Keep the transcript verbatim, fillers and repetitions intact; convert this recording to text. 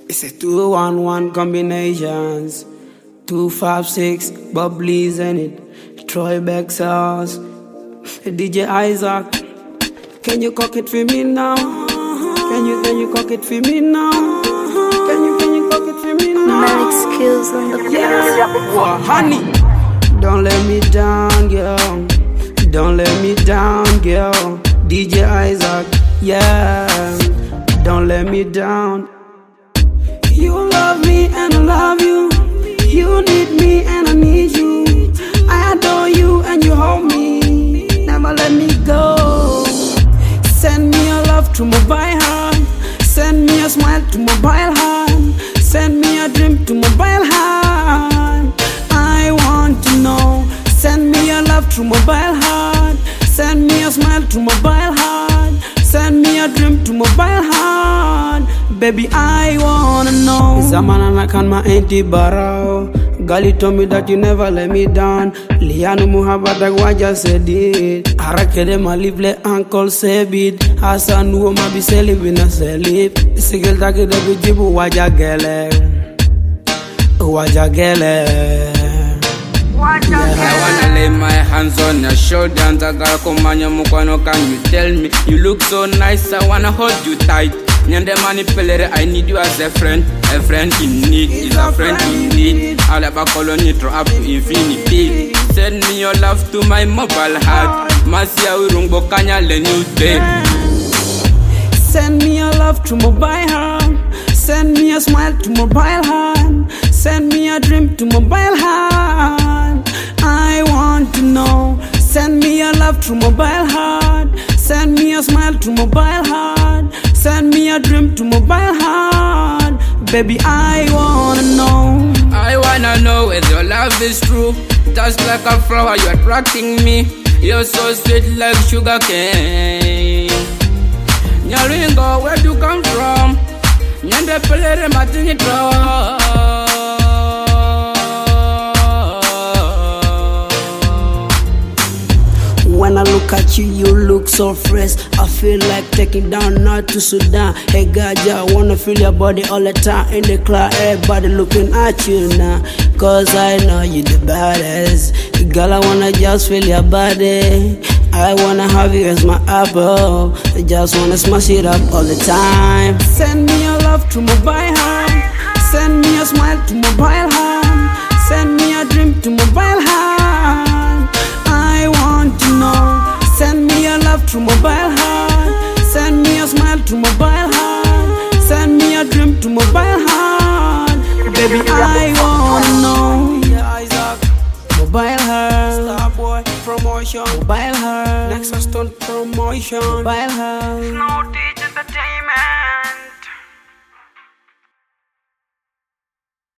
It's a two one one combinations. Two five six bubblies in it. Troy Beck sauce. D J Isaac. Can you cook it for me now? Can you can you cook it for me now? Can you can you cook it for me now? Manic skills on the beat. Well, honey, don't let me down, girl. Don't let me down, girl. D J Isaac, yeah. Don't let me down. You love me and I love you. You need me and I need you. I adore you and you hold me. Never let me go. Send me a love to mobile heart. Send me a smile to mobile heart. Send me a dream to mobile heart. I want to know. Send me a love to mobile heart. Send me a smile to mobile heart. Send me a dream to mobile heart. Baby, I wanna know. Zamana nakan ma enti barao. Gali told me that you never let me down. Lianu muhabata waja said it. Arakede ma livle uncle sebit. Hasan wo ma bi selib na selib. Sigel take de bijibu waja gele. Waja gele. Yeah. I wanna lay my hands on your shoulder and Tagakomanya Mukwano, can you tell me? You look so nice, I wanna hold you tight. Nyande manipulate, I need you as a friend. A friend in need is a friend in need. All about colony throw up to infinity. Send me your love to my mobile heart. Masia urungbo kanya lenyu day. Send me your love to mobile heart. Send me a smile to mobile heart. Send me a dream to mobile heart. I want to know. Send me a love to mobile heart. Send me a smile to mobile heart. Send me a dream to mobile heart. Baby, I wanna know. I wanna know if your love is true. Just like a flower, you're attracting me. You're so sweet like sugar cane. Nyaringo, where do you come from? Nyande pelere matini tro. When I look at you, you look so fresh. I feel like taking down north to Sudan. Hey Gaja, I wanna feel your body all the time. In the club, everybody looking at you now. Cause I know you the baddest. Girl, I wanna just feel your body. I wanna have you as my apple. I just wanna smash it up all the time. Send me a love to mobile heart. Send me a smile to mobile heart. Send me a dream to mobile heart. I want to know. Send me a love to mobile heart. Send me a smile to mobile heart. Send me a dream to mobile heart. Baby, I wanna know. Mobile heart. Starboy promotion. Mobile heart. Nexus Stone promotion. Mobile heart.